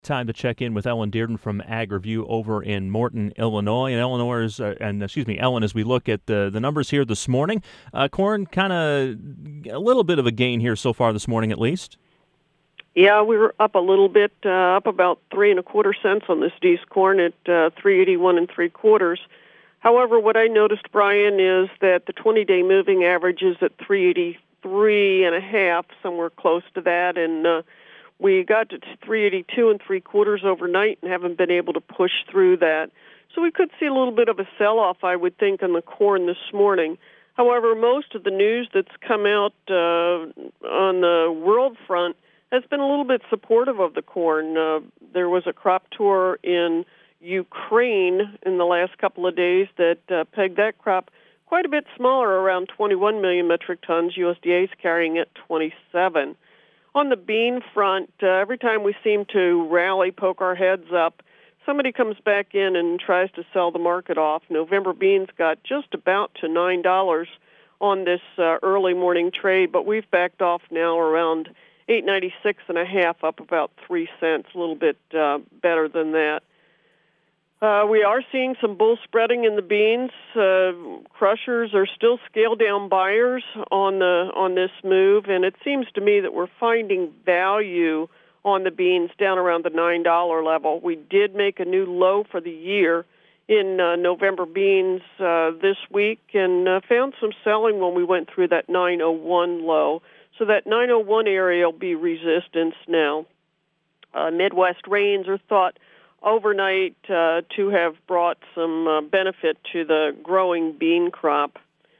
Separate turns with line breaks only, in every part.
Time to check in with Ellen Dearden from Ag Review over in Morton, Illinois. Ellen, as we look at the numbers here this morning, corn kind of a little bit of a gain here so far this morning, at least.
Yeah, we were up a little bit, up about 3.25 cents on this D's corn at 381 3/4. However, what I noticed, Brian, is that the 20-day moving average is at 383.5, somewhere close to that, and we got to 382 3/4 overnight and haven't been able to push through that. So we could see a little bit of a sell-off, I would think, on the corn this morning. However, most of the news that's come out on the world front has been a little bit supportive of the corn. There was a crop tour in Ukraine in the last couple of days that pegged that crop quite a bit smaller, around 21 million metric tons. USDA is carrying it 27. On the bean front, every time we seem to rally, poke our heads up, somebody comes back in and tries to sell the market off. November beans got just about to $9 on this early morning trade, but we've backed off now around 896.5, up about 3 cents, a little bit better than that. We are seeing some bull spreading in the beans. Crushers are still scale-down buyers on this move, and it seems to me that we're finding value on the beans down around the $9 level. We did make a new low for the year in November beans this week and found some selling when we went through that 901 low. So that 901 area will be resistance now. Midwest rains are thought overnight to have brought some benefit to the growing bean crop.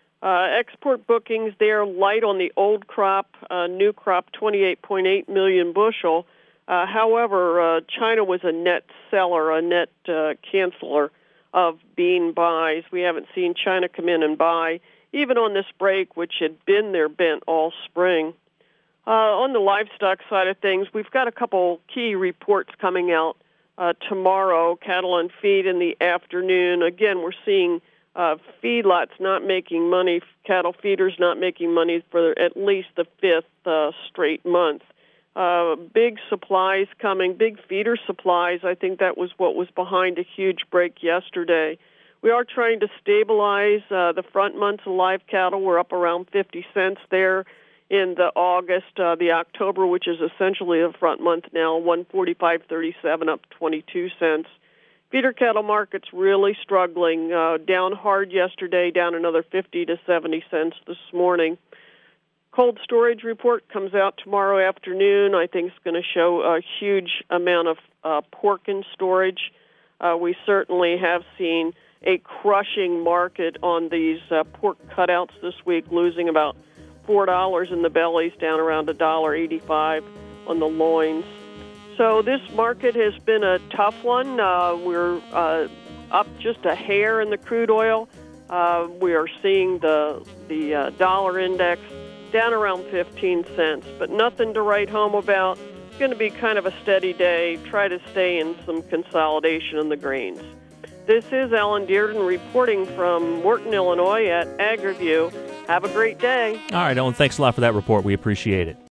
Export bookings there light on the old crop, new crop 28.8 million bushel. However, China was a net seller, a net canceller of bean buys. We haven't seen China come in and buy, even on this break, which had been their bent all spring. On the livestock side of things, we've got a couple key reports coming out tomorrow, cattle and feed in the afternoon. Again, we're seeing feedlots not making money, cattle feeders not making money for at least the fifth straight month. Big supplies coming, big feeder supplies. I think that was what was behind a huge break yesterday. We are trying to stabilize the front months of live cattle. We're up around 50 cents there in the August, the October, which is essentially a front month now, 145.37, up 22 cents. Feeder cattle market's really struggling, down hard yesterday, down another 50 to 70 cents this morning. Cold storage report comes out tomorrow afternoon. I think it's going to show a huge amount of pork in storage. We certainly have seen a crushing market on these pork cutouts this week, losing about $4 in the bellies, down around $1.85 on the loins. So this market has been a tough one. We're up just a hair in the crude oil. We are seeing the dollar index down around 15 cents, but nothing to write home about. It's going to be kind of a steady day. Try to stay in some consolidation in the grains. This is Ellen Dearden reporting from Morton, Illinois at Ag Review. Have a great day.
All right, Ellen, thanks a lot for that report. We appreciate it.